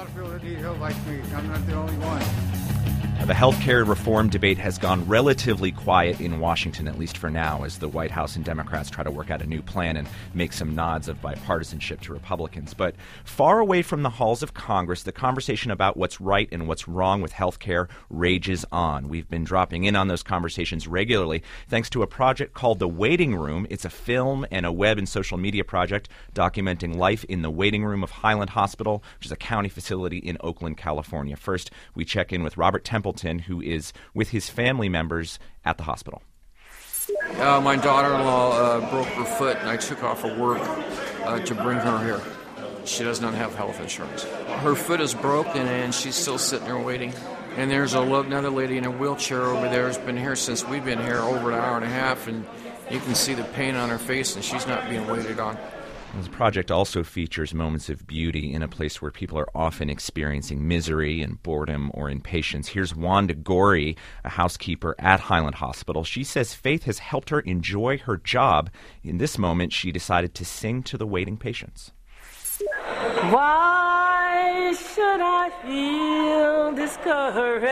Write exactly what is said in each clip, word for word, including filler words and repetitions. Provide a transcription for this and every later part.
lot of people that need help like me. I'm not the only one. The healthcare reform debate has gone relatively quiet in Washington, at least for now, as the White House and Democrats try to work out a new plan and make some nods of bipartisanship to Republicans. But far away from the halls of Congress, the conversation about what's right and what's wrong with healthcare rages on. We've been dropping in on those conversations regularly thanks to a project called The Waiting Room. It's a film and a web and social media project documenting life in the waiting room of Highland Hospital, which is a county facility in Oakland, California. First, we check in with Robert Templeton, who is with his family members at the hospital. Uh, my daughter-in-law uh, broke her foot, and I took off of work uh, to bring her here. She does not have health insurance. Her foot is broken, and she's still sitting there waiting. And there's a, another lady in a wheelchair over there who's been here since we've been here over an hour and a half, and you can see the pain on her face, and she's not being waited on. This project also features moments of beauty in a place where people are often experiencing misery and boredom or impatience. Here's Wanda Gorey, a housekeeper at Highland Hospital. She says faith has helped her enjoy her job. In this moment, she decided to sing to the waiting patients. Why should I feel discouraged?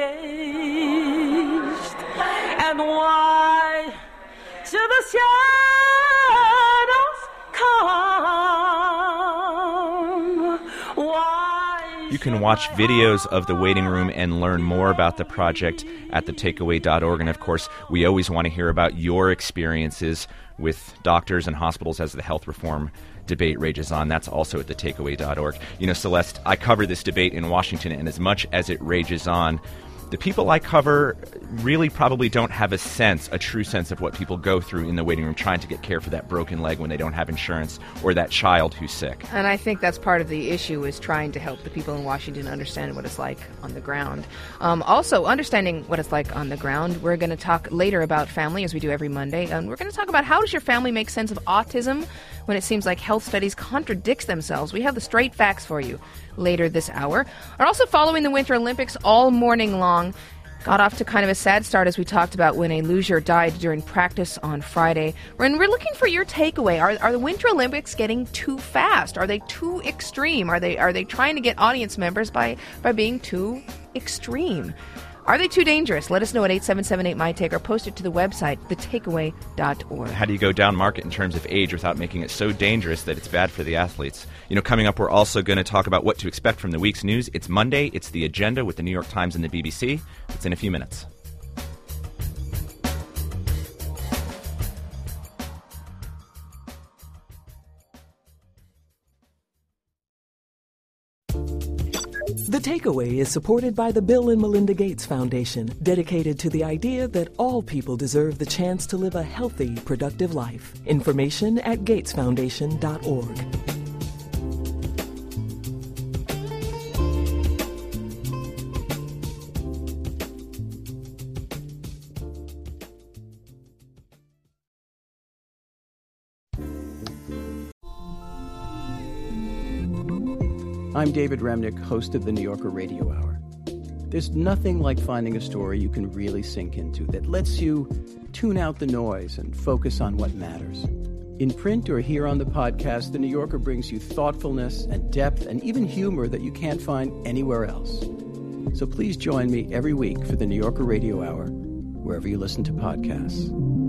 And why should the shadows You can watch videos of the waiting room and learn more about the project at the takeaway dot org. And, of course, we always want to hear about your experiences with doctors and hospitals as the health reform debate rages on. That's also at the takeaway dot org. You know, Celeste, I cover this debate in Washington, and as much as it rages on, the people I cover really probably don't have a sense, a true sense of what people go through in the waiting room trying to get care for that broken leg when they don't have insurance or that child who's sick. And I think that's part of the issue, is trying to help the people in Washington understand what it's like on the ground. Um, also, understanding what it's like on the ground, we're going to talk later about family, as we do every Monday. And we're going to talk about how does your family make sense of autism when it seems like health studies contradict themselves. We have the straight facts for you later this hour. We're also following the Winter Olympics all morning long. Got off to kind of a sad start, as we talked about, when a loser died during practice on Friday. And we're looking for your takeaway. Are, are the Winter Olympics getting too fast? Are they too extreme? Are they are they trying to get audience members by, by being too extreme? Are they too dangerous? Let us know at eight seven seven eight M Y T A K E or post it to the website, the takeaway dot org. How do you go down market in terms of age without making it so dangerous that it's bad for the athletes? You know, coming up, we're also going to talk about what to expect from the week's news. It's Monday. It's The Agenda with the New York Times and the B B C. It's in a few minutes. The Takeaway is supported by the Bill and Melinda Gates Foundation, dedicated to the idea that all people deserve the chance to live a healthy, productive life. Information at gates foundation dot org. I'm David Remnick, host of the New Yorker Radio Hour. There's nothing like finding a story you can really sink into that lets you tune out the noise and focus on what matters. In print or here on the podcast, the New Yorker brings you thoughtfulness and depth and even humor that you can't find anywhere else. So please join me every week for the New Yorker Radio Hour, wherever you listen to podcasts.